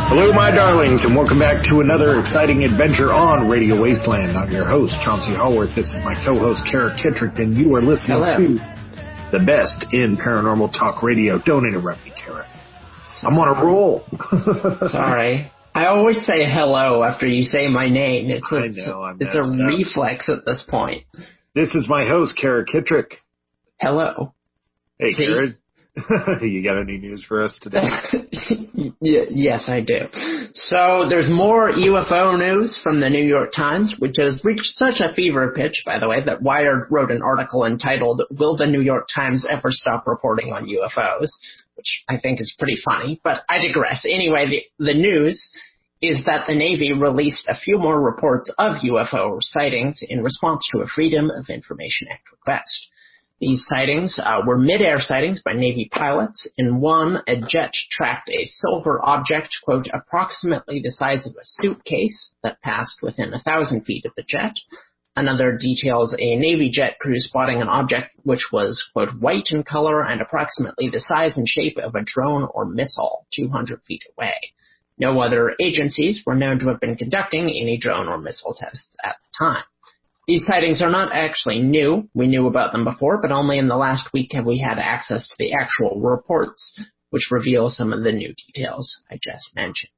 Hello, my darlings, and welcome back to another exciting adventure on Radio Wasteland. I'm your host, Chauncey Hallworth. This is my co-host, Kara Kittrick, and you are listening to the best in paranormal talk radio. Don't interrupt me, Kara. I'm on a roll. Sorry. I always say hello after you say my name. It's a reflex at this point. This is my host, Kara Kittrick. Hello. Hey, Kara. You got any news for us today? Yes, I do. So there's more UFO news from the New York Times, which has reached such a fever pitch, by the way, that Wired wrote an article entitled, "Will the New York Times Ever Stop Reporting on UFOs?" which I think is pretty funny, but I digress. Anyway, the news is that the Navy released a few more reports of UFO sightings in response to a Freedom of Information Act request. These sightings were mid-air sightings by Navy pilots. In one, a jet tracked a silver object, quote, approximately the size of a suitcase that passed within 1,000 feet of the jet. Another details a Navy jet crew spotting an object which was, quote, white in color and approximately the size and shape of a drone or missile 200 feet away. No other agencies were known to have been conducting any drone or missile tests at the time. These sightings are not actually new. We knew about them before, but only in the last week have we had access to the actual reports, which reveal some of the new details I just mentioned.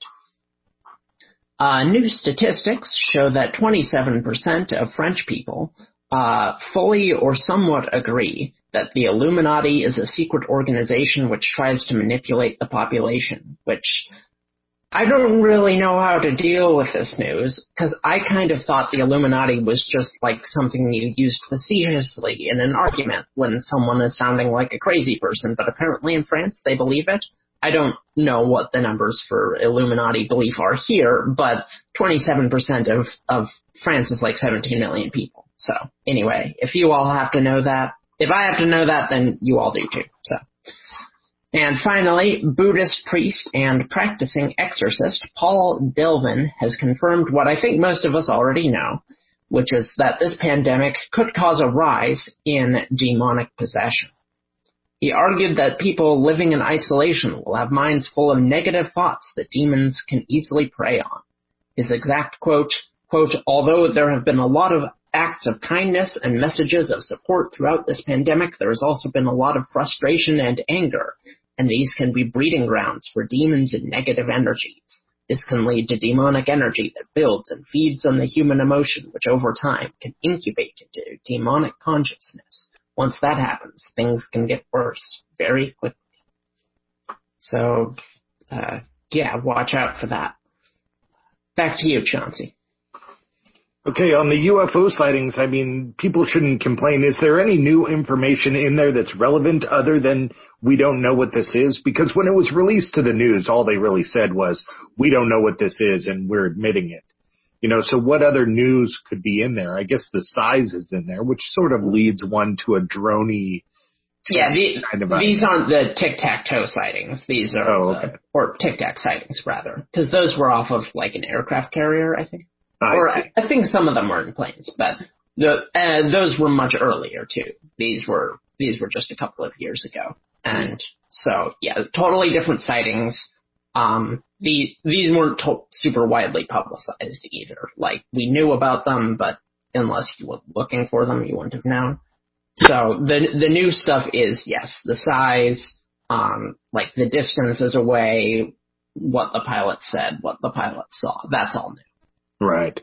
New statistics show that 27% of French people fully or somewhat agree that the Illuminati is a secret organization which tries to manipulate the population, which I don't really know how to deal with this news, because I kind of thought the Illuminati was just like something you used facetiously in an argument when someone is sounding like a crazy person, but apparently in France they believe it. I don't know what the numbers for Illuminati belief are here, but 27% of France is like 17 million people. So anyway, if you all have to know that, if I have to know that, then you all do too. So. And finally, Buddhist priest and practicing exorcist Paul Delvin has confirmed what I think most of us already know, which is that this pandemic could cause a rise in demonic possession. He argued that people living in isolation will have minds full of negative thoughts that demons can easily prey on. His exact quote, although there have been a lot of acts of kindness and messages of support throughout this pandemic, there has also been a lot of frustration and anger, and these can be breeding grounds for demons and negative energies. This can lead to demonic energy that builds and feeds on the human emotion, which over time can incubate into demonic consciousness. Once that happens, things can get worse very quickly. So, watch out for that. Back to you, Chauncey. Okay, on the UFO sightings, I mean, people shouldn't complain. Is there any new information in there that's relevant other than we don't know what this is? Because when it was released to the news, all they really said was, we don't know what this is and we're admitting it. You know, so what other news could be in there? I guess the size is in there, which sort of leads one to a droney. Yeah, these aren't the tic-tac-toe sightings. These are, or tic-tac sightings, rather. Because those were off of, like, an aircraft carrier, I think. I think some of them were in planes, but those were much earlier, too. These were just a couple of years ago. And so, yeah, totally different sightings. These weren't super widely publicized either. Like, we knew about them, but unless you were looking for them, you wouldn't have known. So the new stuff is, yes, the size, like the distances away, what the pilot said, what the pilot saw. That's all new. Right.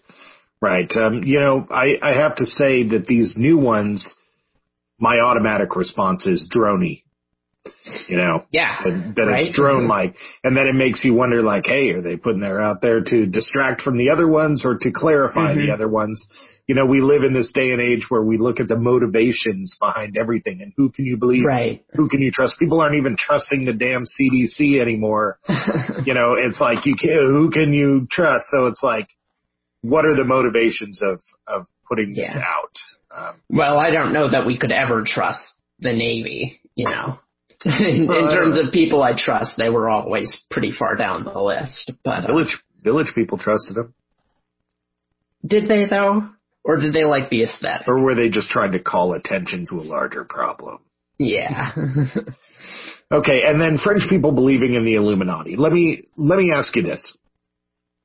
I have to say that these new ones, my automatic response is droney. That it's drone-like. And then it makes you wonder, like, hey, are they putting that out there to distract from the other ones or to clarify the other ones? You know, we live in this day and age where we look at the motivations behind everything and who can you believe? Right. Who can you trust? People aren't even trusting the damn CDC anymore. It's like, who can you trust? So it's like, what are the motivations of putting this out? Well, I don't know that we could ever trust the Navy, in terms of people I trust, they were always pretty far down the list. But village people trusted them. Did they, though? Or did they like the aesthetic? Or were they just trying to call attention to a larger problem? Yeah. Okay, and then French people believing in the Illuminati. Let me ask you this.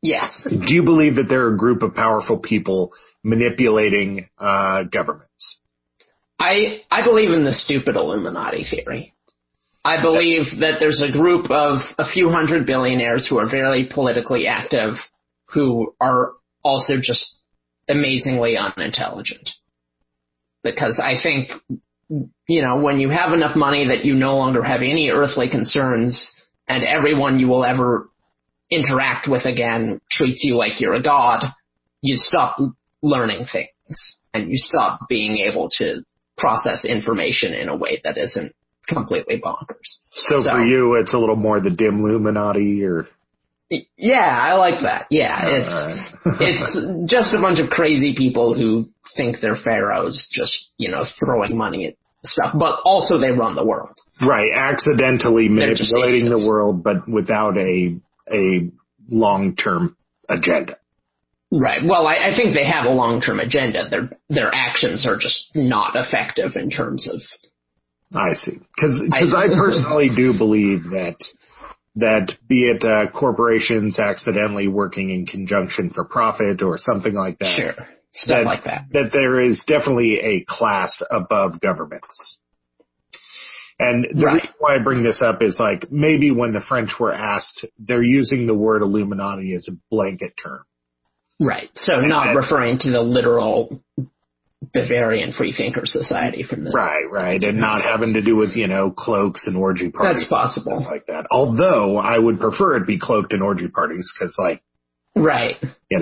Yes. Do you believe that there are a group of powerful people manipulating governments? I believe in the stupid Illuminati theory. I believe that there's a group of a few hundred billionaires who are very politically active, who are also just amazingly unintelligent. Because I think, when you have enough money that you no longer have any earthly concerns, and everyone you will ever interact with again treats you like you're a god, you stop learning things, and you stop being able to process information in a way that isn't completely bonkers. So for you, it's a little more the dim Illuminati, or? Yeah, I like that. Yeah, it's just a bunch of crazy people who think they're pharaohs, just, throwing money at stuff, but also they run the world. Right, accidentally manipulating the world, but without a long-term agenda. Right. Well, I think they have a long-term agenda. Their actions are just not effective in terms of. I see. Because I personally do believe that be it corporations accidentally working in conjunction for profit or something like that. Sure. Stuff like that. That there is definitely a class above governments. And the reason why I bring this up is maybe when the French were asked, they're using the word Illuminati as a blanket term. Right. So not referring to the literal Bavarian Freethinker Society from the. Right. And not having to do with, cloaks and orgy parties. That's possible. Stuff like that. Although I would prefer it be cloaked in orgy parties because, right.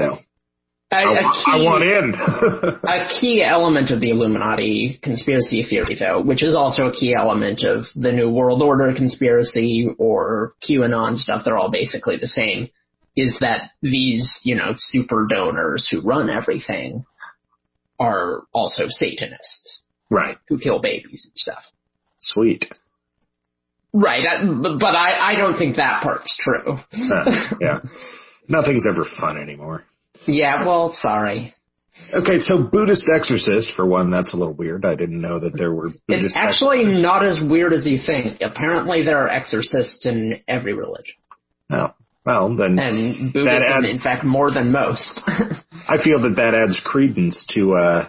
I want in. A key element of the Illuminati conspiracy theory, though, which is also a key element of the New World Order conspiracy or QAnon stuff, they're all basically the same, is that these, super donors who run everything are also Satanists. Right. Who kill babies and stuff. Sweet. Right, but I don't think that part's true. Yeah. Nothing's ever fun anymore. Yeah, well, sorry. Okay, so Buddhist exorcist, for one, that's a little weird. I didn't know that there were Buddhist It's actually not as weird as you think. Apparently there are exorcists in every religion. Oh, well, then and Buddhism, that adds, in fact, more than most. I feel that adds credence to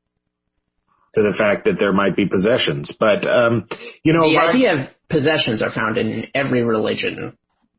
the fact that there might be possessions. But, the idea of possessions are found in every religion,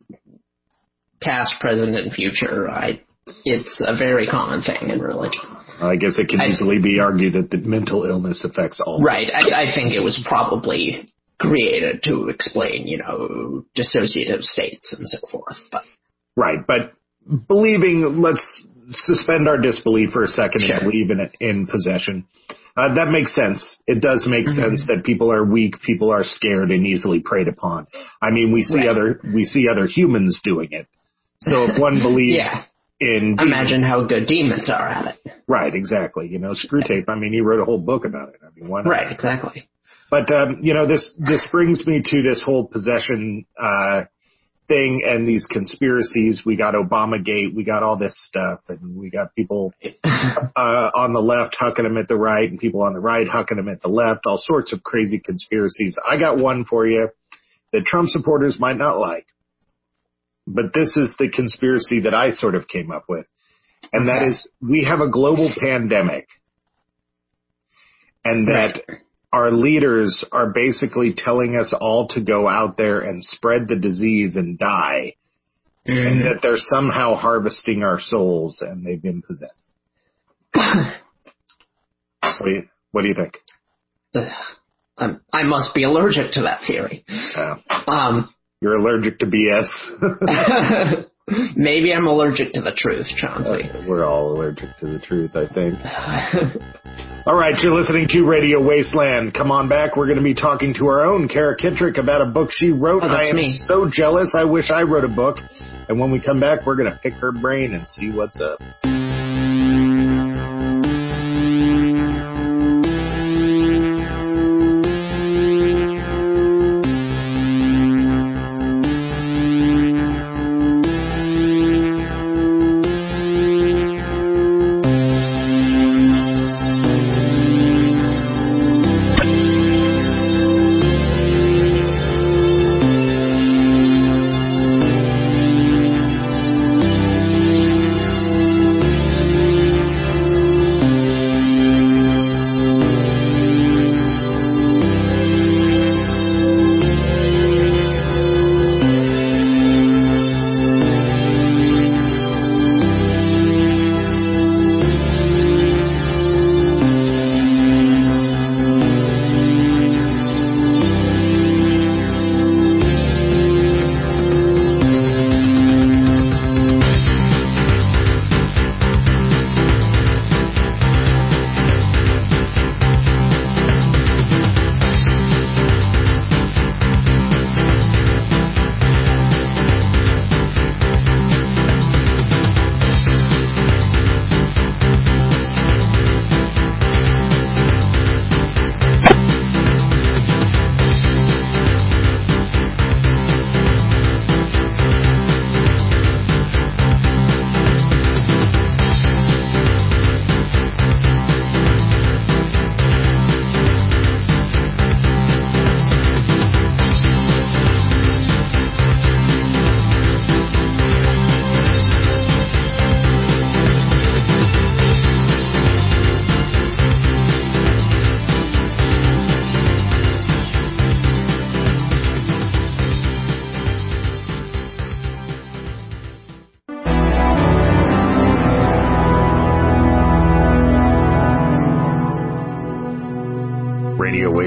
past, present, and future. It's a very common thing in religion. I guess it can easily be argued that the mental illness affects all. Right. I think it was probably created to explain, dissociative states and so forth. But. Right. But let's suspend our disbelief for a second and believe in possession. That makes sense. It does make sense that people are weak, people are scared and easily preyed upon. I mean, we see other humans doing it. So if one believes imagine how good demons are at it. Right, exactly. Screwtape, I mean, he wrote a whole book about it. I mean, why not? Right, exactly. But, this brings me to this whole possession thing and these conspiracies. We got Obamagate, we got all this stuff, and we got people on the left hucking them at the right and people on the right hucking them at the left, all sorts of crazy conspiracies. I got one for you that Trump supporters might not like. But this is the conspiracy that I sort of came up with. And that is, we have a global pandemic. And that our leaders are basically telling us all to go out there and spread the disease and die. And that they're somehow harvesting our souls and they've been possessed. What do you think? I must be allergic to that theory. You're allergic to BS. Maybe I'm allergic to the truth, Chauncey. We're all allergic to the truth, I think. All right, you're listening to Radio Wasteland. Come on back. We're going to be talking to our own Kara Kittrick about a book she wrote. I am so jealous. I wish I wrote a book. And when we come back, we're going to pick her brain and see what's up.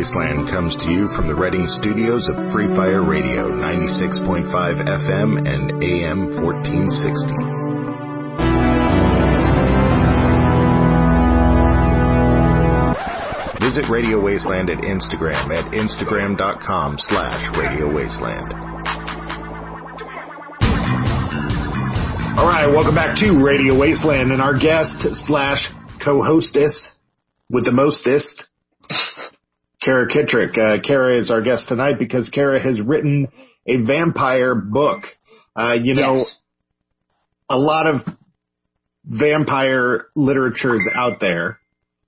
Wasteland comes to you from the Reading studios of Free Fire Radio, 96.5 FM and AM 1460. Visit Radio Wasteland at Instagram at instagram.com/Radio Wasteland. All right, welcome back to Radio Wasteland, and our guest / co-hostess with the mostest, Kara Kittrick. Kara is our guest tonight because Kara has written a vampire book. Yes. A lot of vampire literature is out there.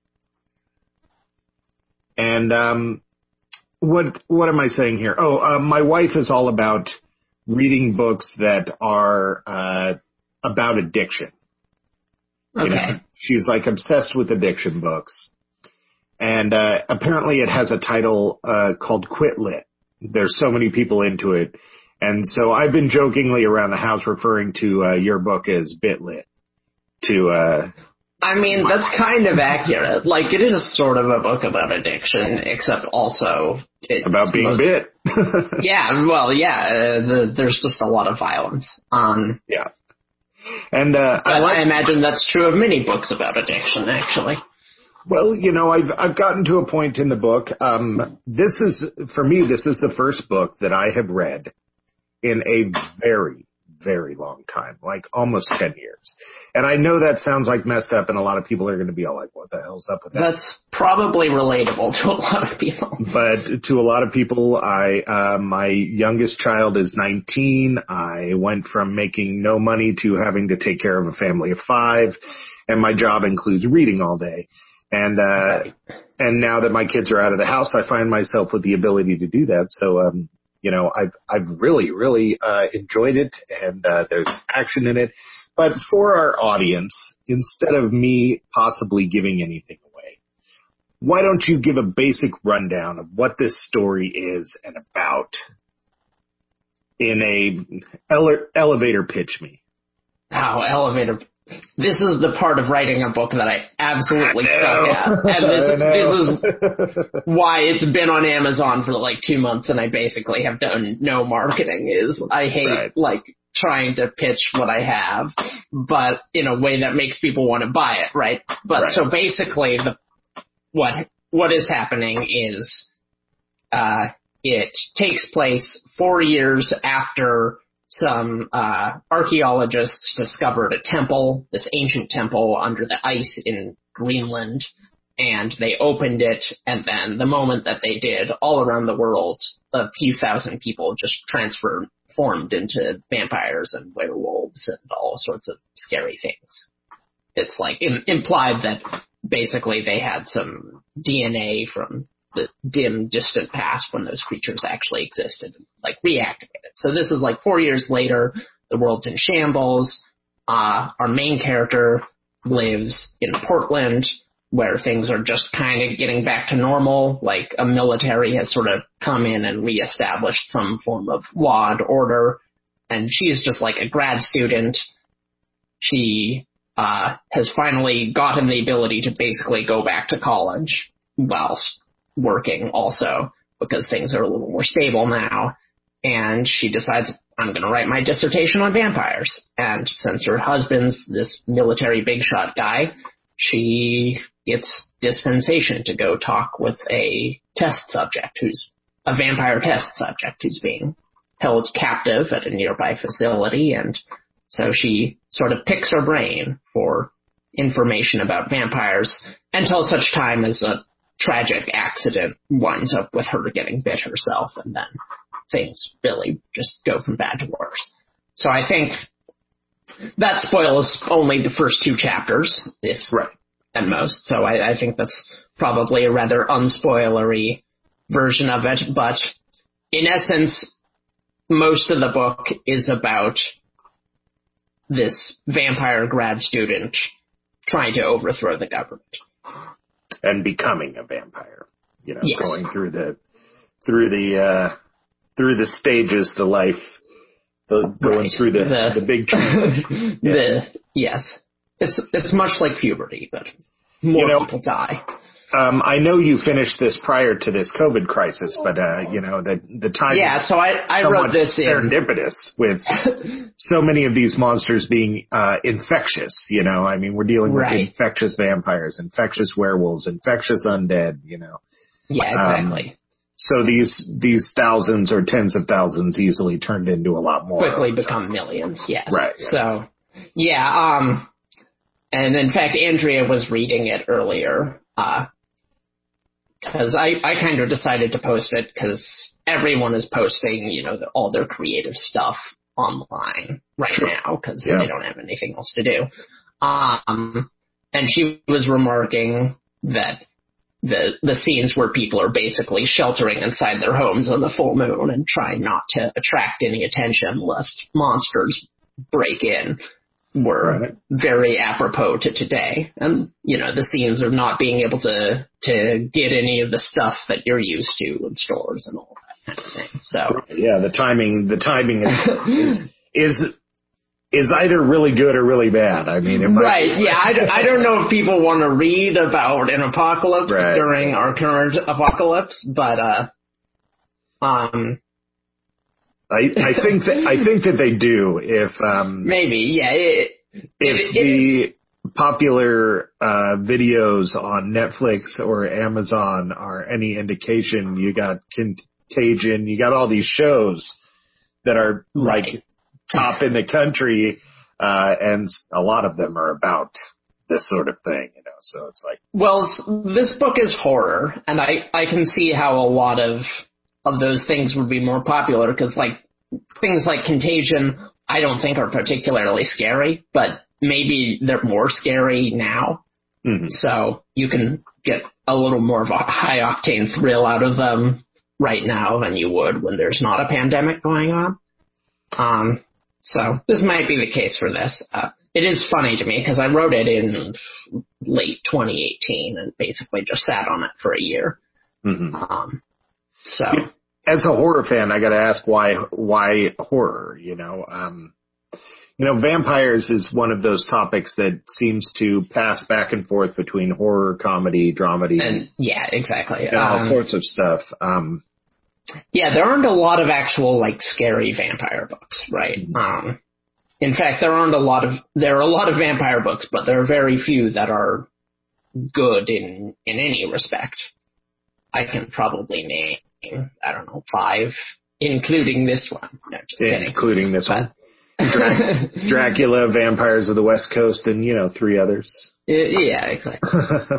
And what am I saying here? My wife is all about reading books that are about addiction. Okay. She's like obsessed with addiction books. And apparently it has a title called Quit Lit. There's so many people into it. And so I've been jokingly around the house referring to your book as Bit Lit. I mean, that's kind of accurate. Like, it is sort of a book about addiction, except also about being bit. There's just a lot of violence. Yeah. And I imagine that's true of many books about addiction, actually. Well, I've gotten to a point in the book. This is the first book that I have read in a very, very long time, like almost 10 years. And I know that sounds like messed up, and a lot of people are going to be all like, what the hell's up with that? That's probably relatable to a lot of people. But to a lot of people, my youngest child is 19. I went from making no money to having to take care of a family of 5, and my job includes reading all day. And now that my kids are out of the house, I find myself with the ability to do that. So, I've really, really enjoyed it, and there's action in it. But for our audience, instead of me possibly giving anything away, why don't you give a basic rundown of what this story is and about in a elevator pitch me? Oh, elevator. This is the part of writing a book that I absolutely suck at. And this is why it's been on Amazon for like 2 months and I basically have done no marketing. I hate trying to pitch what I have, but in a way that makes people want to buy it, right? But so basically what is happening is it takes place 4 years after some archaeologists discovered a temple, this ancient temple under the ice in Greenland, and they opened it, and then the moment that they did, all around the world, a few thousand people just transformed into vampires and werewolves and all sorts of scary things. It's like implied that basically they had some DNA from the dim, distant past when those creatures actually existed and like reactivated. So this is like 4 years later, the world's in shambles. Our main character lives in Portland, where things are just kind of getting back to normal. Like a military has sort of come in and reestablished some form of law and order. And she's just like a grad student. She has finally gotten the ability to basically go back to college whilst working also, because things are a little more stable now. And she decides, I'm going to write my dissertation on vampires. And since her husband's this military big shot guy, she gets dispensation to go talk with a test subject who's a vampire test subject who's being held captive at a nearby facility. And so she sort of picks her brain for information about vampires until such time as a tragic accident winds up with her getting bit herself, and then things really just go from bad to worse. So I think that spoils only the first 2 chapters, if at most. So I think that's probably a rather unspoilery version of it. But in essence, most of the book is about this vampire grad student trying to overthrow the government. And becoming a vampire, yes. Going through the stages, the life, going through the big change. Yes. It's much like puberty, but more people die. I know you finished this prior to this COVID crisis, but the time. Yeah, so I wrote this serendipitous with so many of these monsters being infectious. I mean, we're dealing with infectious vampires, infectious werewolves, infectious undead. Yeah, exactly. So these thousands or tens of thousands easily turned into a lot more. Quickly become millions. Yes. Right. So yeah. And in fact, Andrea was reading it earlier. Because I kind of decided to post it because everyone is posting, all their creative stuff online right now because they don't have anything else to do. And she was remarking that the scenes where people are basically sheltering inside their homes on the full moon and trying not to attract any attention lest monsters break in were very apropos to today. And, the scenes of not being able to get any of the stuff that you're used to in stores and all that kind of thing. So yeah, the timing is either really good or really bad. I mean, I don't know if people want to read about an apocalypse during our current apocalypse, but I think that they do if maybe if the popular videos on Netflix or Amazon are any indication, you got Contagion, you got all these shows that are like top in the country, and a lot of them are about this sort of thing, so it's like. Well, this book is horror, and I can see how a lot of those things would be more popular because things like Contagion I don't think are particularly scary, but maybe they're more scary now. Mm-hmm. So you can get a little more of a high octane thrill out of them right now than you would when there's not a pandemic going on. So this might be the case for this. It is funny to me because I wrote it in late 2018 and basically just sat on it for a year. Mm-hmm. As a horror fan, I got to ask why horror? Vampires is one of those topics that seems to pass back and forth between horror, comedy, dramedy, and exactly, and all sorts of stuff. There aren't a lot of actual scary vampire books, right? Mm-hmm. In fact, there are a lot of vampire books, but there are very few that are good in any respect. I can probably name, 5, including this one. No, just kidding. Including this one. Dracula, Vampires of the West Coast, and 3 others. Yeah, exactly.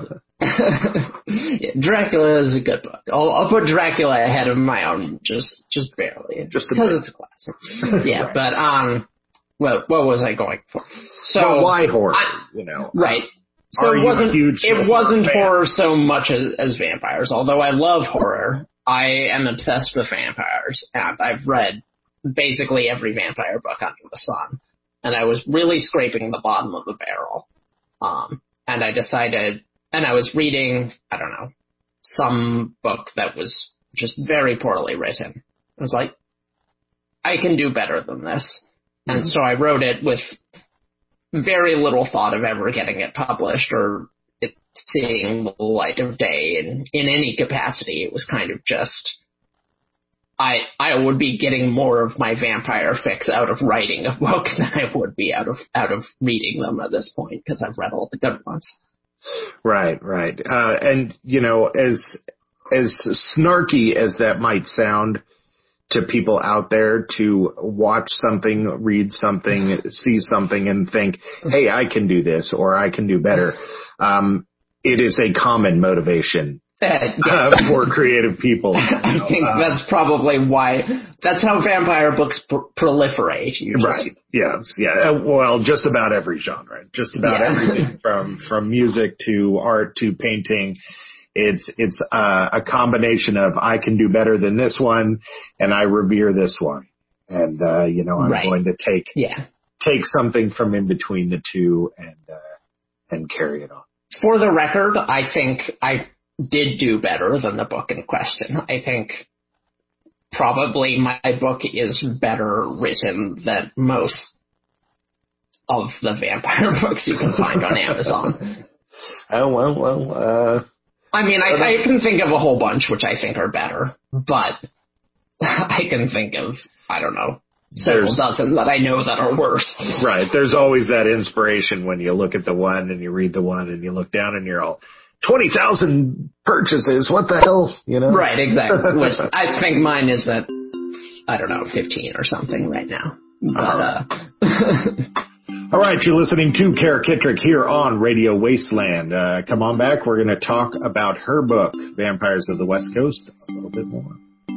Dracula is a good book. I'll put Dracula ahead of my own, just barely, just because it's a classic. Yeah, right. But what was I going for? So why horror? Right. So it wasn't horror so much as vampires. Although I love horror, I am obsessed with vampires, and I've read basically every vampire book under the sun. And I was really scraping the bottom of the barrel. And I decided, and I was reading, some book that was just very poorly written. I was like, I can do better than this. Mm-hmm. And so I wrote it with very little thought of ever getting it published or it seeing the light of day in any capacity. It was kind of just, I would be getting more of my vampire fix out of writing a book than I would be out of reading them at this point because I've read all the good ones. Right. And as snarky as that might sound to people out there to watch something, read something, see something and think, hey, I can do this or I can do better. It is a common motivation for creative people. I think that's probably why. That's how vampire books proliferate. Right. Yes. Yeah. Well, just about every genre. Just about everything from music to art to painting. It's a combination of I can do better than this one, and I revere this one, and I'm going to take something from in between the two and carry it on. For the record, I think I did do better than the book in question. I think probably my book is better written than most of the vampire books you can find on Amazon. I mean, I can think of a whole bunch which I think are better, but I can think of, I don't know, several dozen that I know that are worse. Right. There's always that inspiration when you look at the one and you read the one and you look down and you're all, 20,000 purchases, what the hell, you know? Right, exactly. Which I think mine is at, I don't know, 15 or something right now. But, All right, you're listening to Kara Kittrick here on Radio Wasteland. Come on back. We're going to talk about her book, Vampires of the West Coast, a little bit more.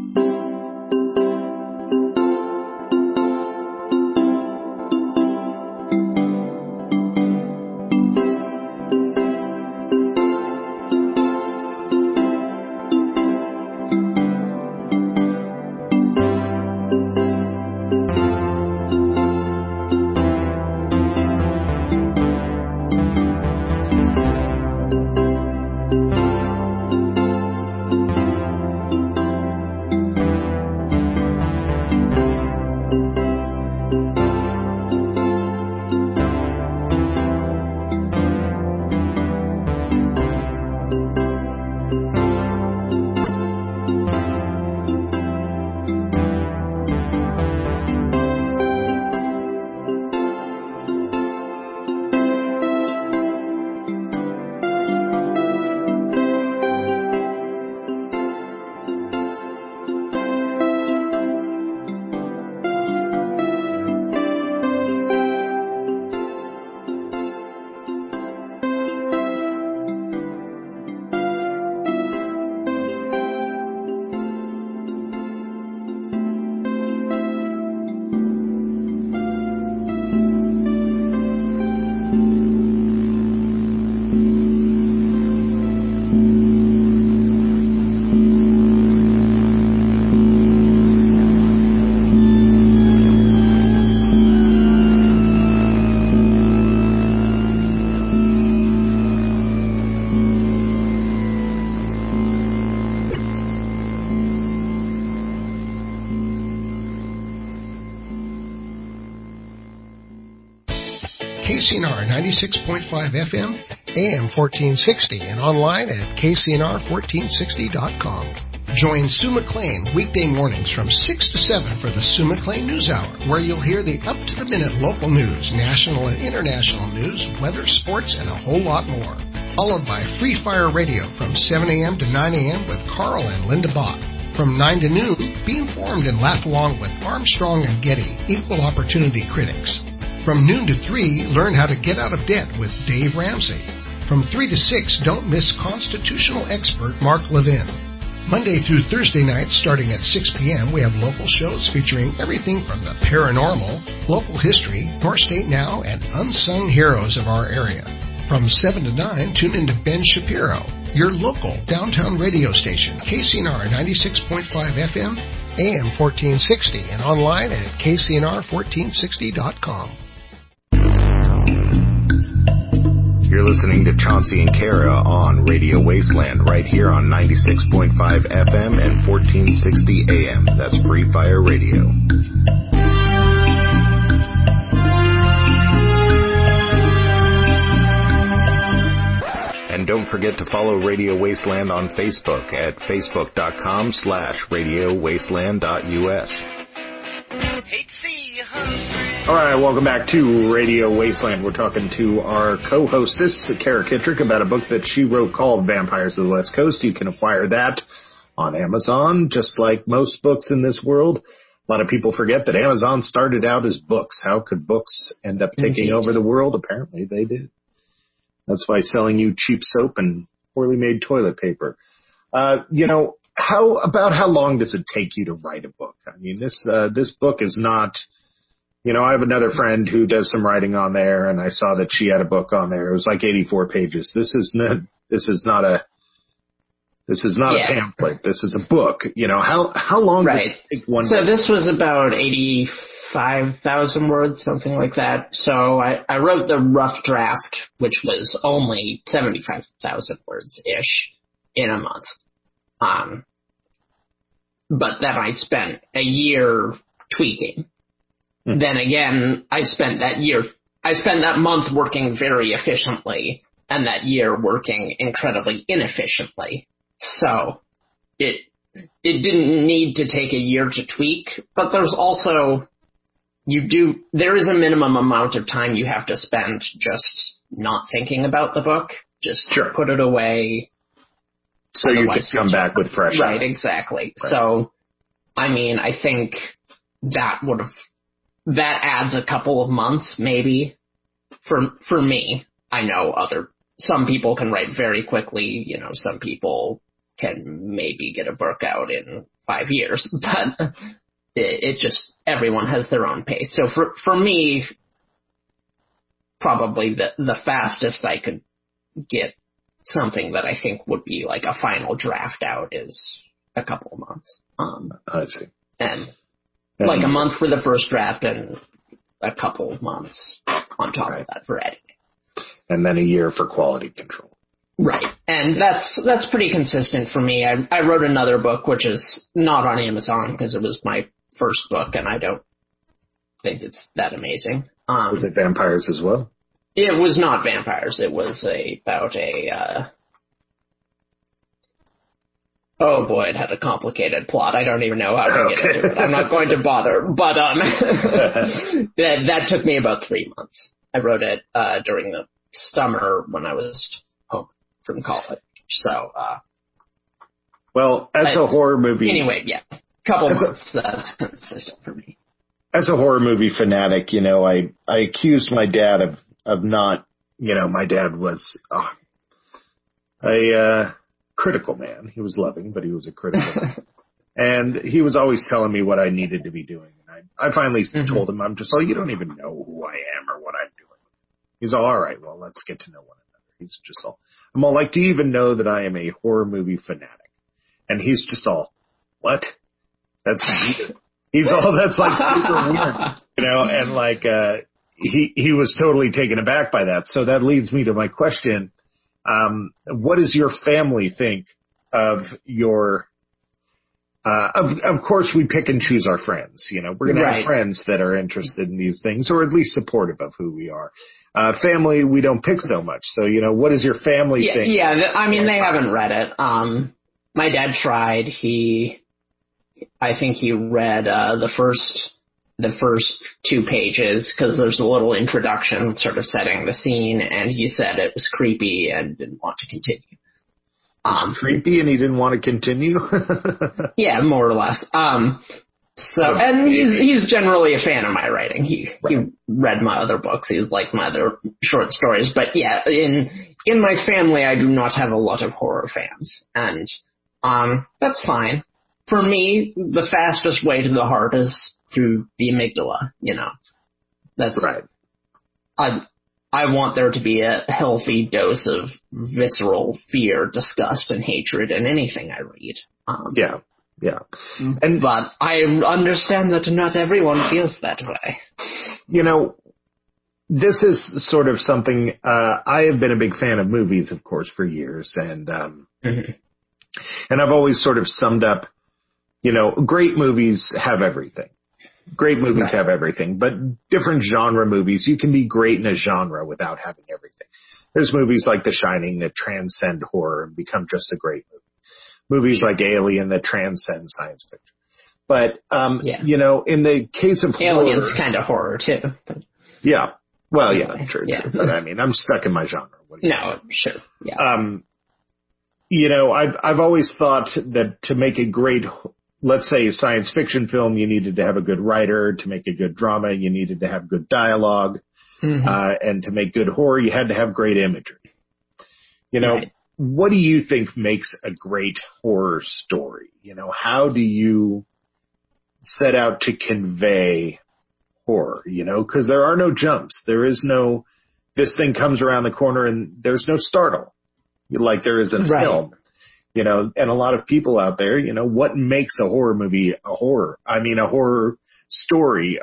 KCNR 96.5 FM, AM 1460, and online at kcnr1460.com. Join Sue McLean weekday mornings from 6 to 7 for the Sue McLean News Hour, where you'll hear the up-to-the-minute local news, national and international news, weather, sports, and a whole lot more. Followed by Free Fire Radio from 7 a.m. to 9 a.m. with Carl and Linda Bach. From 9 to noon, be informed and laugh along with Armstrong and Getty, equal opportunity critics. From noon to 3, learn how to get out of debt with Dave Ramsey. From 3 to 6, don't miss constitutional expert Mark Levin. Monday through Thursday nights, starting at 6 p.m., we have local shows featuring everything from the paranormal, local history, North State Now, and unsung heroes of our area. From 7 to 9, tune into Ben Shapiro, your local downtown radio station, KCNR 96.5 FM, AM 1460, and online at kcnr1460.com. You're listening to Chauncey and Kara on Radio Wasteland, right here on 96.5 FM and 1460 AM. That's Free Fire Radio. And don't forget to follow Radio Wasteland on Facebook at facebook.com/radiowasteland.us. All right, welcome back to Radio Wasteland. We're talking to our co-hostess, Kara Kittrick, about a book that she wrote called Vampires of the West Coast. You can acquire that on Amazon, just like most books in this world. A lot of people forget that Amazon started out as books. How could books end up taking over the world? Apparently they did. That's why selling you cheap soap and poorly made toilet paper. How long does it take you to write a book? I mean, this book is not, I have another friend who does some writing on there, and I saw that she had a book on there. It was like 84 pages. This is not a pamphlet. This is a book. How long does it take one book? So this was about 85,000 words, something like that. So I wrote the rough draft, which was only 75,000 words-ish in a month. But then I spent a year tweaking. Then again, I spent that month working very efficiently, and that year working incredibly inefficiently. So it didn't need to take a year to tweak, but there's also, there is a minimum amount of time you have to spend just not thinking about the book, just put it away. So you can come back with fresh. Right, exactly. Right. So, I mean, I think that adds a couple of months, maybe, for me. I know some people can write very quickly, some people can maybe get a book out in 5 years, but it just, everyone has their own pace. So for me, probably the fastest I could get something that I think would be like a final draft out is a couple of months. I see. And like a month for the first draft and a couple of months on top of that for editing. And then a year for quality control. Right. And that's pretty consistent for me. I wrote another book, which is not on Amazon because it was my first book and I don't think it's that amazing. Was it vampires as well? It was not vampires. It was about oh boy, it had a complicated plot. I don't even know how to get into it. I'm not going to bother. But that took me about 3 months. I wrote it during the summer when I was home from college. So, well, as a horror movie. Anyway, yeah, couple months. That's consistent for me. As a horror movie fanatic, I accused my dad of not, my dad was a critical man. He was loving, but he was a critical man. And he was always telling me what I needed to be doing. And I finally told him, I'm just, you don't even know who I am or what I'm doing. He's all right, well, let's get to know one another. He's just I'm all like, do you even know that I am a horror movie fanatic? And he's just all, what? That's weird. He's all, that's like super weird, and like, he was totally taken aback by that. So that leads me to my question. What does your family think of your, of course we pick and choose our friends, we're going to have friends that are interested in these things or at least supportive of who we are. Family, we don't pick so much. So, what does your family think? Yeah. I mean, they haven't read it. My dad tried. I think he read, the first 2 pages because there's a little introduction sort of setting the scene, and he said it was creepy and didn't want to continue. Creepy and he didn't want to continue? Yeah, more or less. And he's generally a fan of my writing. He read my other books. He liked my other short stories. But yeah, in my family, I do not have a lot of horror fans. And that's fine. For me, the fastest way to the heart is through the amygdala, That's right. I want there to be a healthy dose of visceral fear, disgust, and hatred in anything I read. Yeah. But I understand that not everyone feels that way. This is sort of something, I have been a big fan of movies, of course, for years. And I've always sort of summed up, great movies have everything. Great movies have everything, but different genre movies, you can be great in a genre without having everything. There's movies like The Shining that transcend horror and become just a great movie. Movies like Alien that transcend science fiction. But, in the case of Alien's kind of horror, too. Yeah. Well, yeah, true. But I mean, I'm stuck in my genre. Sure. Yeah. I've always thought that to make a great, let's say, a science fiction film, you needed to have a good writer. To make a good drama, you needed to have good dialogue. And to make good horror, you had to have great imagery. What do you think makes a great horror story? How do you set out to convey horror? Because there are no jumps. There is no, this thing comes around the corner and there's no startle like there is in film. And a lot of people out there, what makes a horror movie a horror story.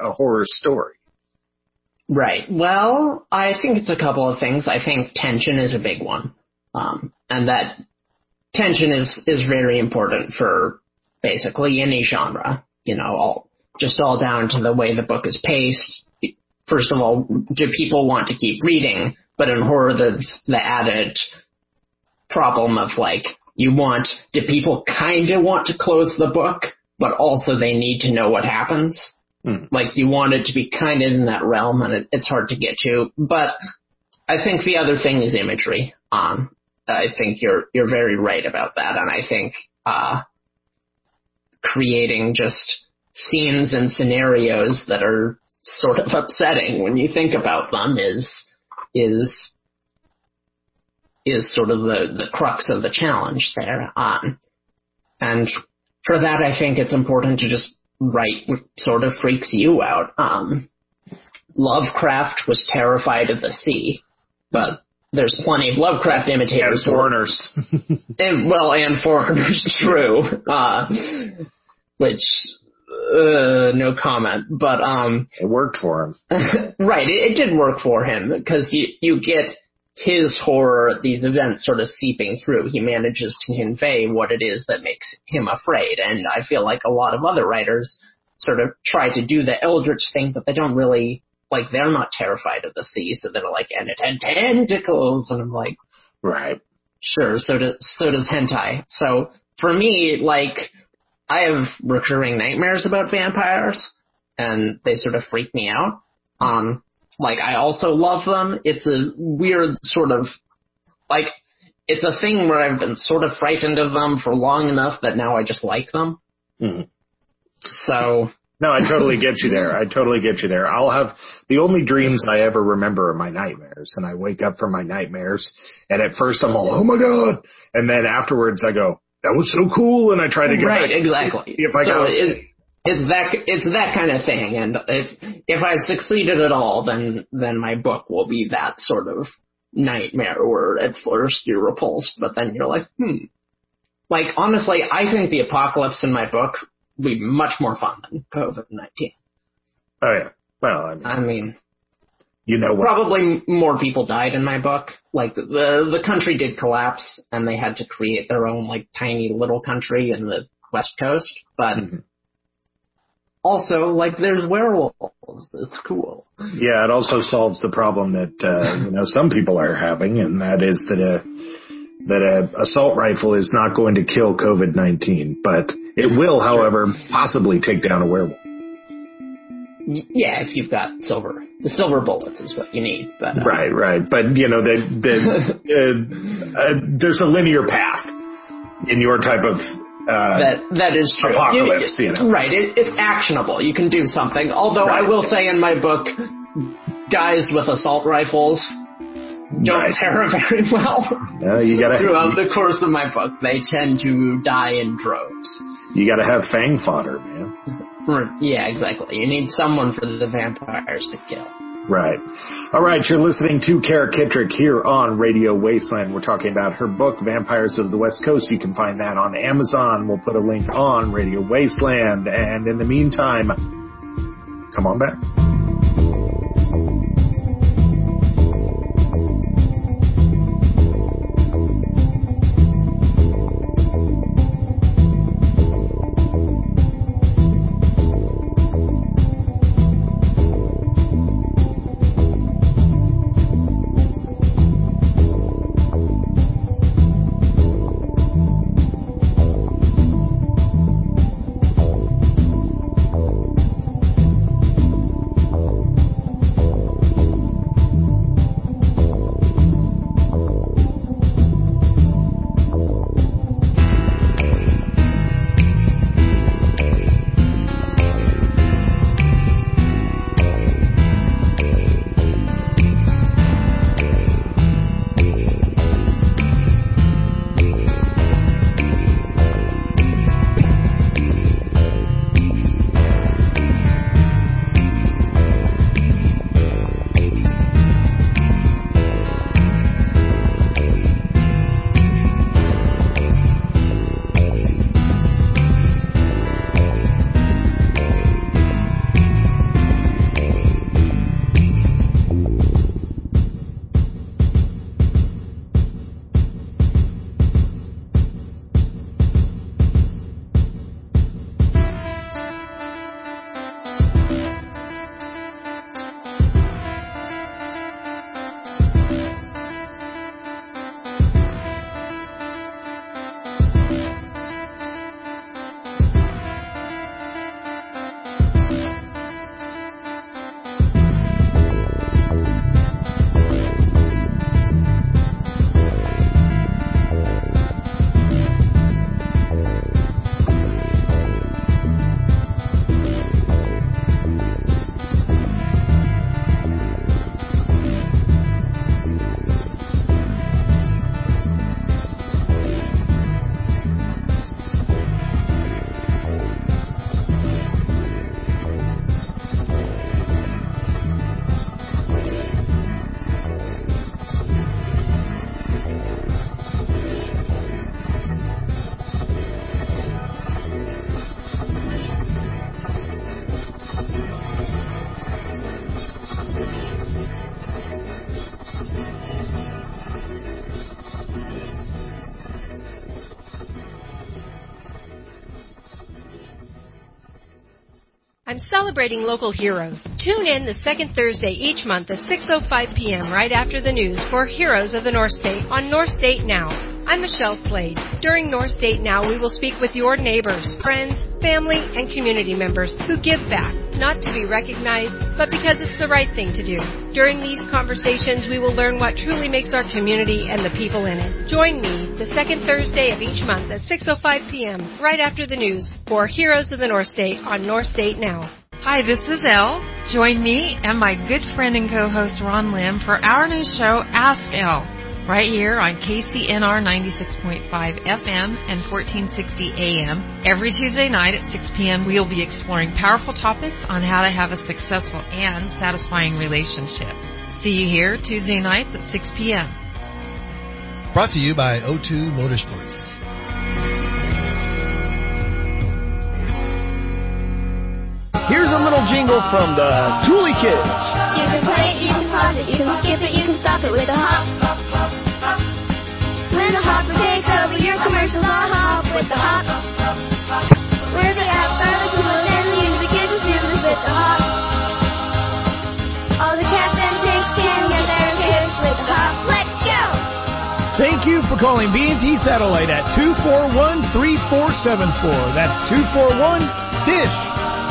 Right. Well, I think it's a couple of things. I think tension is a big one. And that tension is very important for basically any genre, all down to the way the book is paced. First of all, do people want to keep reading? But in horror, there's the added problem of like, do people kind of want to close the book, but also they need to know what happens? Like, you want it to be kind of in that realm, and it's hard to get to. But I think the other thing is imagery. I think you're very right about that, and I think creating just scenes and scenarios that are sort of upsetting when you think about them is sort of the crux of the challenge there. And for that, I think it's important to just write what sort of freaks you out. Lovecraft was terrified of the sea, but there's plenty of Lovecraft imitators. And foreigners. and foreigners, true. Which, no comment, but, it worked for him. Right, it did work for him, because you get his horror, these events sort of seeping through. He manages to convey what it is that makes him afraid, and I feel like a lot of other writers sort of try to do the Eldritch thing, but they don't really, like, they're not terrified of the sea, so they're like, and it had tentacles, and I'm like, right. Sure, so does hentai. So, for me, like, I have recurring nightmares about vampires, and they sort of freak me out. Like, I also love them. It's a weird sort of, like, it's a thing where I've been sort of frightened of them for long enough that now I just like them. Mm-hmm. So. No, I totally get you there. I'll have, the only dreams I ever remember are my nightmares, and I wake up from my nightmares, and at first I'm all, oh my God, and then afterwards I go, that was so cool, and I try to get right, back. Exactly. If I so it's that kind of thing, and if I succeeded at all, then my book will be that sort of nightmare where at first you're repulsed, but then you're like, Like, honestly, I think the apocalypse in my book would be much more fun than COVID-19. Oh yeah. Well, I mean, you know what? Probably more people died in my book. Like, the country did collapse, and they had to create their own, like, tiny little country in the West Coast, but also, like, there's werewolves. It's cool. Yeah, it also solves the problem that, some people are having, and that is that a assault rifle is not going to kill COVID-19, but it will, however, possibly take down a werewolf. Yeah, if you've got the silver bullets is what you need. But right. But there's a linear path in your type of that is true. Apocalypse, Right, it's actionable. You can do something. Although I will say in my book, guys with assault rifles don't fare very well. Throughout the course of my book, they tend to die in droves. You gotta have fang fodder, man. Yeah, exactly. You need someone for the vampires to kill. Right. All right, you're listening to Kara Kittrick here on Radio Wasteland. We're talking about her book, Vampires of the West Coast. You can find that on Amazon. We'll put a link on Radio Wasteland. And in the meantime, come on back. I'm celebrating local heroes. Tune in the second Thursday each month at 6:05 p.m. right after the news for Heroes of the North State on North State Now. I'm Michelle Slade. During North State Now, we will speak with your neighbors, friends, family, and community members who give back, not to be recognized, but because it's the right thing to do. During these conversations, we will learn what truly makes our community and the people in it. Join me the second Thursday of each month at 6:05 p.m. right after the news for Heroes of the North State on North State Now. Hi, this is Elle. Join me and my good friend and co-host Ron Lim for our new show, Ask Elle, right here on KCNR 96.5 FM and 1460 AM. Every Tuesday night at 6 p.m., we'll be exploring powerful topics on how to have a successful and satisfying relationship. See you here Tuesday nights at 6 p.m. Brought to you by O2 Motorsports. Here's a little jingle from the Thule Kids. You can play it, you can pause it, you can skip it, you can stop it with a hop. When the hopper takes over your commercials, I'll hop with the hop. Where the apps are the coolest and the music is the smoothest with the hop. All the cats and chicks can get their kicks with the hop. Let's go! Thank you for calling B&T Satellite at 241-3474. That's 241-DISH.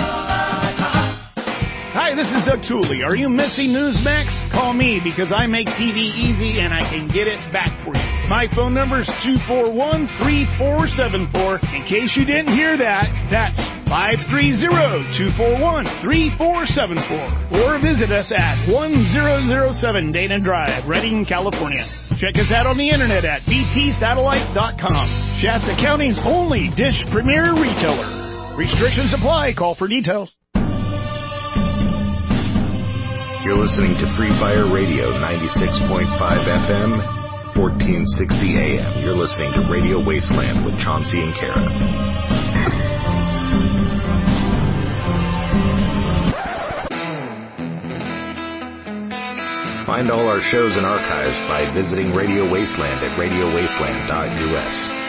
Hi, this is Doug Tooley. Are you missing Newsmax? Call me because I make TV easy and I can get it back for you. My phone number is 241-3474. In case you didn't hear that, that's 530-241-3474. Or visit us at 1007 Dana Drive, Redding, California. Check us out on the internet at btsatellite.com. Shasta County's only Dish Premier retailer. Restrictions apply. Call for details. You're listening to Free Fire Radio 96.5 FM, 1460 AM. You're listening to Radio Wasteland with Chauncey and Kara. Find all our shows and archives by visiting Radio Wasteland at radiowasteland.us.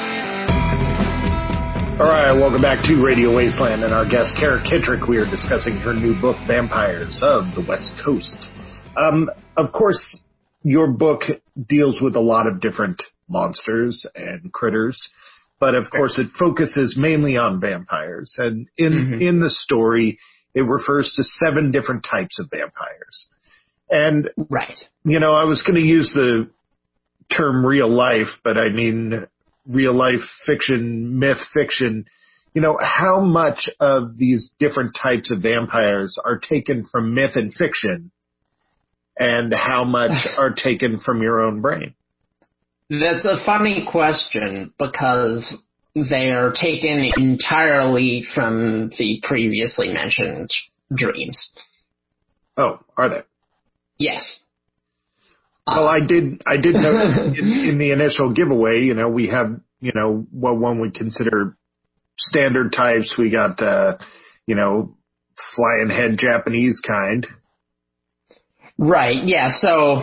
All right, welcome back to Radio Wasteland and our guest, Kara Kittrick. We are discussing her new book, Vampires of the West Coast. Of course, your book deals with a lot of different monsters and critters, but of course it focuses mainly on vampires. And in the story, it refers to 7 different types of vampires. And, you know, I was going to use the term real life, but I mean real life fiction, myth fiction. You know, how much of these different types of vampires are taken from myth and fiction, and how much are taken from your own brain? That's a funny question because they are taken entirely from the previously mentioned dreams. Oh, are they? Yes. Well, I did notice in the initial giveaway, you know, we have, you know, what one would consider standard types. We got, you know, flying head Japanese kind. Right. Yeah. So,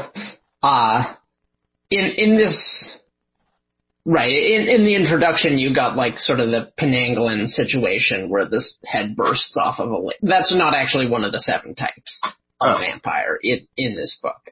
in this, right, in the introduction, you got like sort of the Penanglan situation where this head bursts off of a lake. That's not actually one of the 7 types of vampire in this book.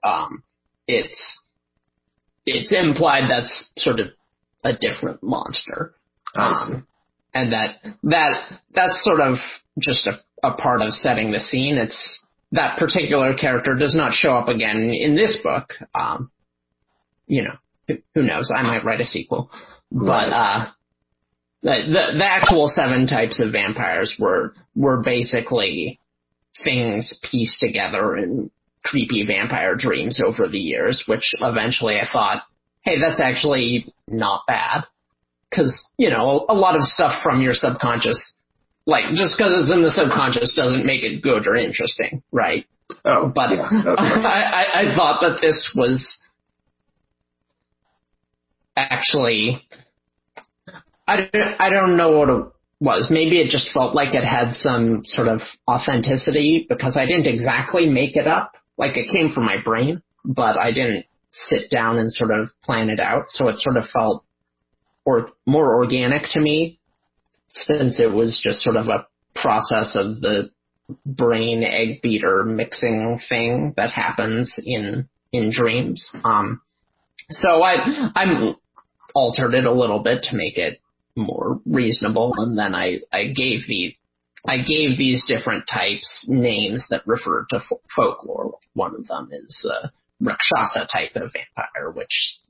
It's implied that's sort of a different monster. And that's sort of just a part of setting the scene. It's that particular character does not show up again in this book. You know, who knows? I might write a sequel. But the actual 7 types of vampires were basically things pieced together in creepy vampire dreams over the years, which eventually I thought, hey, that's actually not bad. Because, you know, a lot of stuff from your subconscious, like, just because it's in the subconscious doesn't make it good or interesting, right? Oh, but yeah, I thought that this was actually, I don't know what it was. Maybe it just felt like it had some sort of authenticity because I didn't exactly make it up. Like, it came from my brain, but I didn't sit down and sort of plan it out. So it sort of felt more organic to me since it was just sort of a process of the brain egg beater mixing thing that happens in dreams. So I'm altered it a little bit to make it more reasonable, and then I gave these different types names that refer to folklore. One of them is Rakshasa type of vampire, which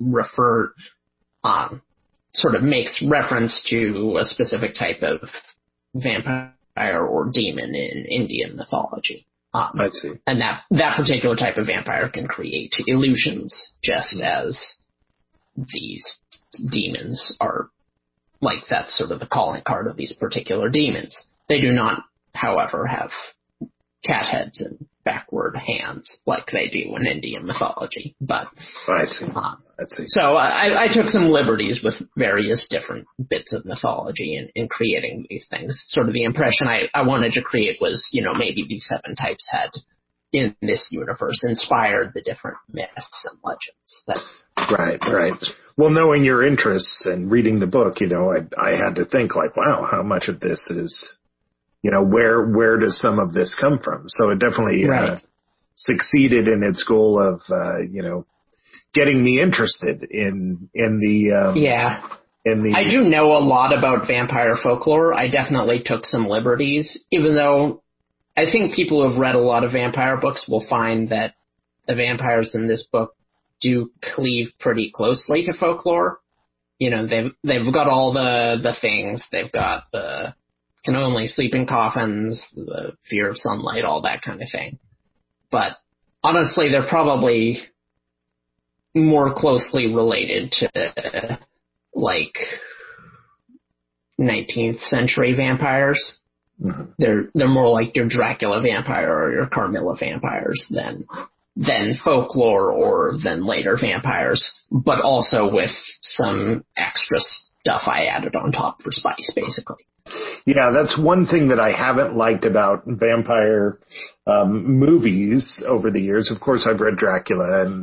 sort of makes reference to a specific type of vampire or demon in Indian mythology. I see. And that particular type of vampire can create illusions, just as these demons are. Like, that's sort of the calling card of these particular demons. They do not, however, have cat heads and backward hands like they do in Indian mythology. But I see. So I took some liberties with various different bits of mythology in creating these things. Sort of the impression I wanted to create was, maybe these 7 types had, in this universe, inspired the different myths and legends. Right. Well, knowing your interests and reading the book, I had to think like, wow, how much of this is, where does some of this come from? So it definitely succeeded in its goal of, getting me interested in the. I do know a lot about vampire folklore. I definitely took some liberties, even though I think people who have read a lot of vampire books will find that the vampires in this book do cleave pretty closely to folklore. They've got all the things. They've got the can only sleep in coffins, the fear of sunlight, all that kind of thing. But honestly, they're probably more closely related to, like, 19th century vampires. Mm-hmm. They're more like your Dracula vampire or your Carmilla vampires than folklore or than later vampires, but also with some extra stuff I added on top for spice, basically. Yeah, that's one thing that I haven't liked about vampire movies over the years. Of course, I've read Dracula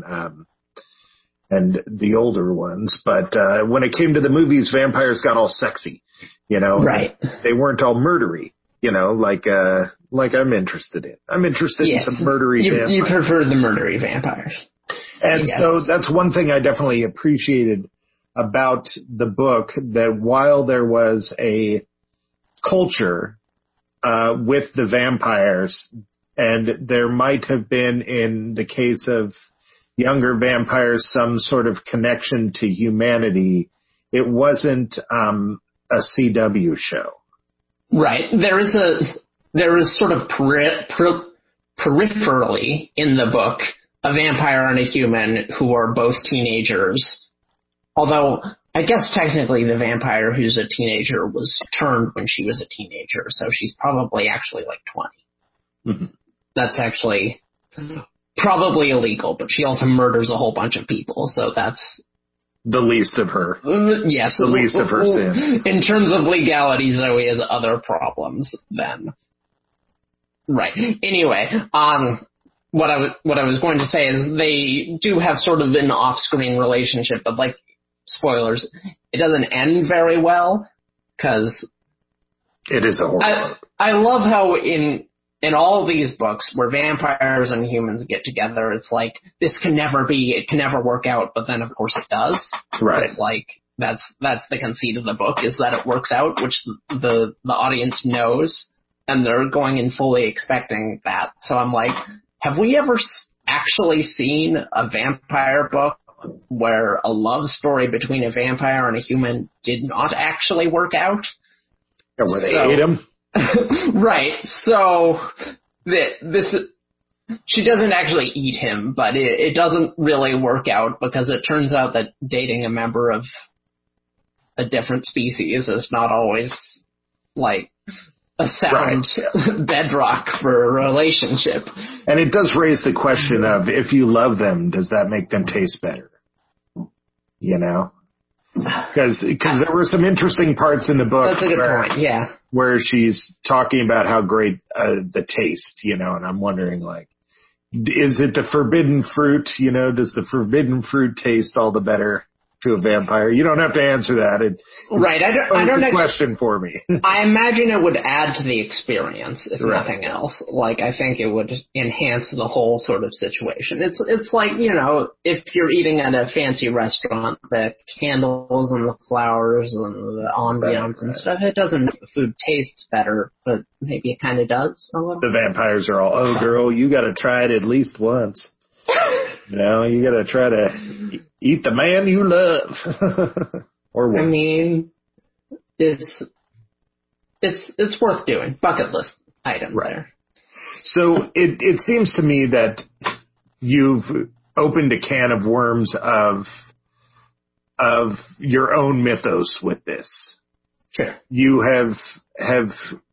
and the older ones, but when it came to the movies, vampires got all sexy, Right. They weren't all murdery. Like I'm interested in. I'm interested in some murdery vampires. You prefer the murdery vampires. And so that's one thing I definitely appreciated about the book, that while there was a culture with the vampires, and there might have been, in the case of younger vampires, some sort of connection to humanity, it wasn't a CW show. Right. There is sort of peripherally in the book a vampire and a human who are both teenagers. Although I guess technically the vampire who's a teenager was turned when she was a teenager, so she's probably actually like 20. Mm-hmm. That's actually probably illegal, but she also murders a whole bunch of people, so that's the least of her. Yes. The least of her sins. In terms of legality, Zoe has other problems then. Right. Anyway, what I was going to say is they do have sort of an off-screen relationship, but like, spoilers, it doesn't end very well, because it is a horror. I love how in all these books where vampires and humans get together, it's like, it can never work out, but then of course it does. Right. It's like, that's the conceit of the book, is that it works out, which the audience knows, and they're going in fully expecting that. So I'm like, have we ever actually seen a vampire book where a love story between a vampire and a human did not actually work out? Yeah, where they ate him? Right. So she doesn't actually eat him, but it doesn't really work out, because it turns out that dating a member of a different species is not always like a sound bedrock for a relationship. And it does raise the question of, if you love them, does that make them taste better? Because there were some interesting parts in the book. That's a good point, yeah. Where she's talking about how great the taste, and I'm wondering, like, is it the forbidden fruit? Does the forbidden fruit taste all the better? to a vampire? You don't have to answer that. Right. I don't a question for me. I imagine it would add to the experience, if nothing else. Like, I think it would enhance the whole sort of situation. It's like, if you're eating at a fancy restaurant, the candles and the flowers and the ambiance and stuff, it doesn't make the food taste better, but maybe it kind of does a little. The vampires are all, oh, girl, you got to try it at least once. You got to try to eat the man you love. Or woman. I mean, it's worth doing. Bucket list item there. So it seems to me that you've opened a can of worms of your own mythos with this. Sure. You have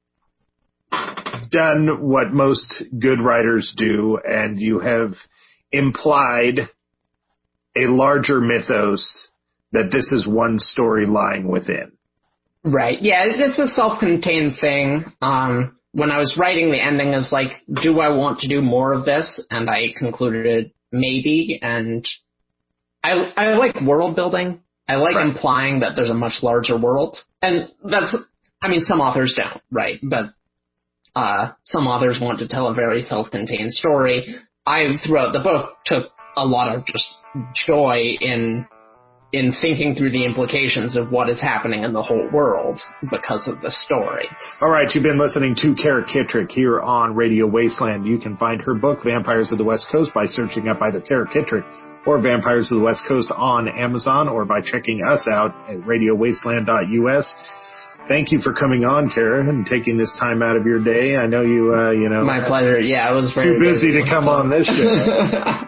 done what most good writers do, and you have implied a larger mythos that this is one story lying within. Right. Yeah, it's a self-contained thing. When I was writing the ending, I was like, do I want to do more of this? And I concluded maybe. And I like world building. I like implying that there's a much larger world. And some authors don't, right? But some authors want to tell a very self-contained story. I, throughout the book, took a lot of just joy in thinking through the implications of what is happening in the whole world because of the story. All right, you've been listening to Kara Kittrick here on Radio Wasteland. You can find her book, Vampires of the West Coast, by searching up either Kara Kittrick or Vampires of the West Coast on Amazon, or by checking us out at radiowasteland.us. Thank you for coming on, Kara, and taking this time out of your day. I know you, My pleasure. Yeah, I was very too busy to come on this show.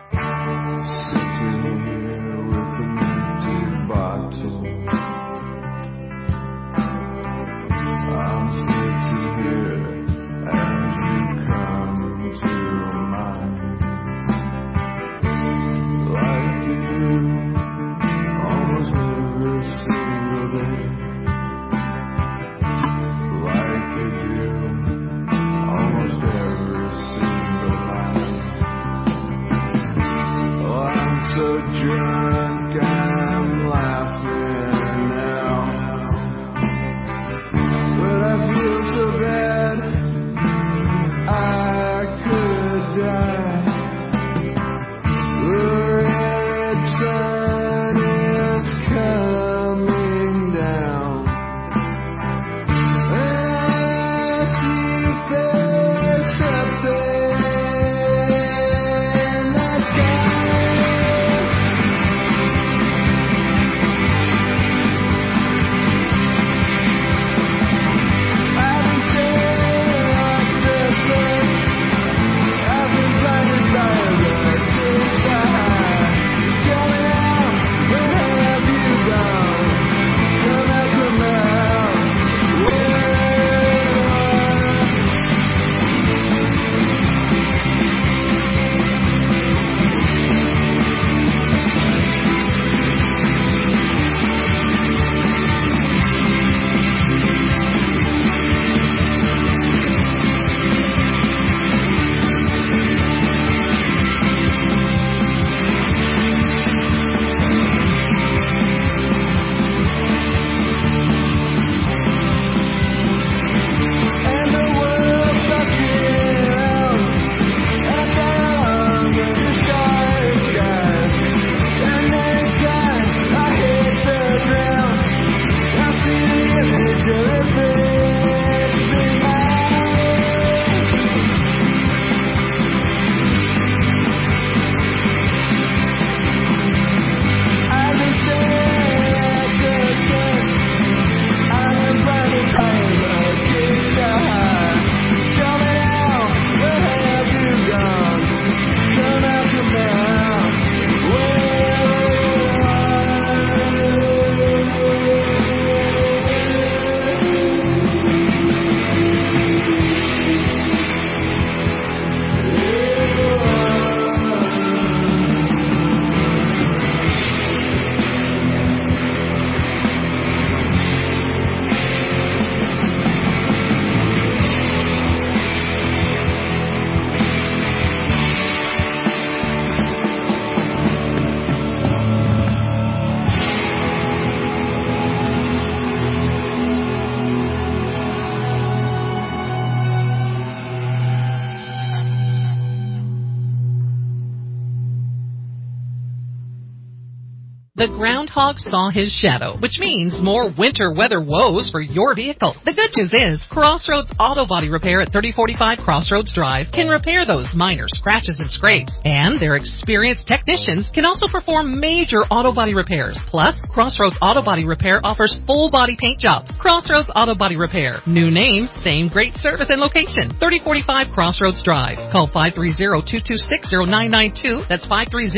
The groundhog saw his shadow, which means more winter weather woes for your vehicle. The good news is Crossroads Auto Body Repair at 3045 Crossroads Drive can repair those minor scratches and scrapes. And their experienced technicians can also perform major auto body repairs. Plus, Crossroads Auto Body Repair offers full body paint jobs. Crossroads Auto Body Repair. New name, same great service and location. 3045 Crossroads Drive. Call 530-226-0992. That's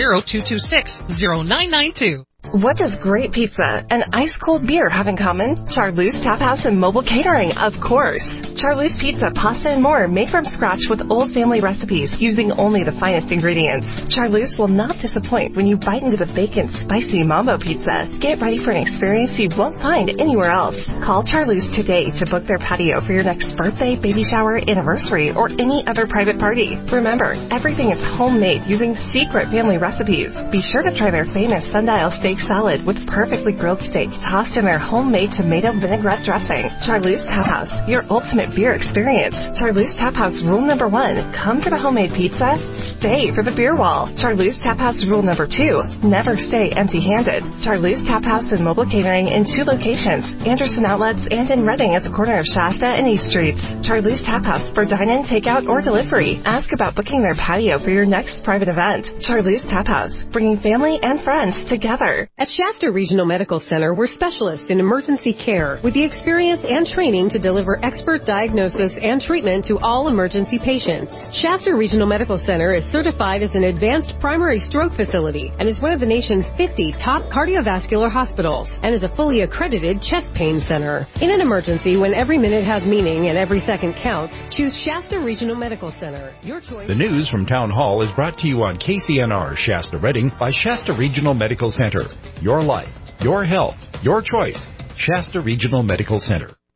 530-226-0992. What does great pizza and ice-cold beer have in common? Charlie's Tap House and mobile catering, of course. Charlie's Pizza, pasta, and more made from scratch with old family recipes using only the finest ingredients. Charlie's will not disappoint when you bite into the bacon spicy mambo pizza. Get ready for an experience you won't find anywhere else. Call Charlie's today to book their patio for your next birthday, baby shower, anniversary, or any other private party. Remember, everything is homemade using secret family recipes. Be sure to try their famous sundial steak salad with perfectly grilled steak tossed in their homemade tomato vinaigrette dressing. Charlie's Tap House, your ultimate beer experience. Charlie's Tap House rule number 1, come for the homemade pizza, stay for the beer wall. Charlie's Tap House rule number 2, never stay empty-handed. Charlie's Tap House and mobile catering in 2 locations, Anderson Outlets and in Reading at the corner of Shasta and East Streets. Charlie's Tap House for dine-in, takeout, or delivery. Ask about booking their patio for your next private event. Charlie's Tap House, bringing family and friends together. At Shasta Regional Medical Center, we're specialists in emergency care with the experience and training to deliver expert diagnosis and treatment to all emergency patients. Shasta Regional Medical Center is certified as an advanced primary stroke facility and is one of the nation's 50 top cardiovascular hospitals and is a fully accredited chest pain center. In an emergency, when every minute has meaning and every second counts, choose Shasta Regional Medical Center. Your choice. The news from Town Hall is brought to you on KCNR Shasta Reading by Shasta Regional Medical Center. Your life, your health, your choice. Shasta Regional Medical Center.